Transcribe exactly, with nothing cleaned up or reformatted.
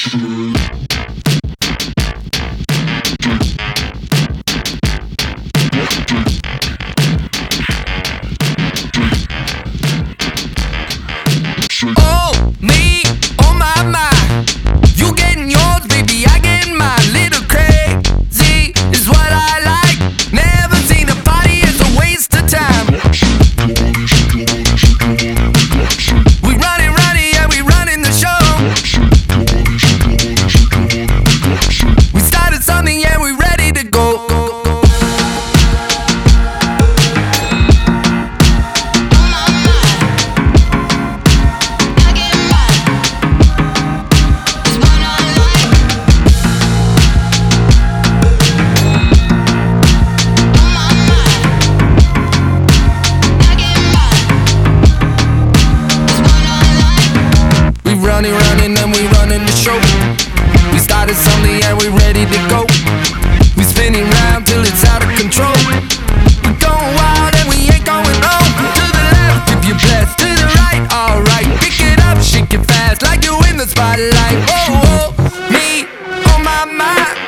Oh, me, oh my, my. You getting yours, baby, I getting mine. Little crazy is what I like. Never seen a party as a waste of time. We running, running, yeah, we running the show. We started something, yeah, we ready to go. Running, running, and we running the show. We started something and we ready to go. We spinning round till it's out of control. We going wild and we ain't going wrong. To the left if you're blessed, to the right, alright. Pick it up, shake it fast like you in the spotlight. Oh, oh, me, oh my, my.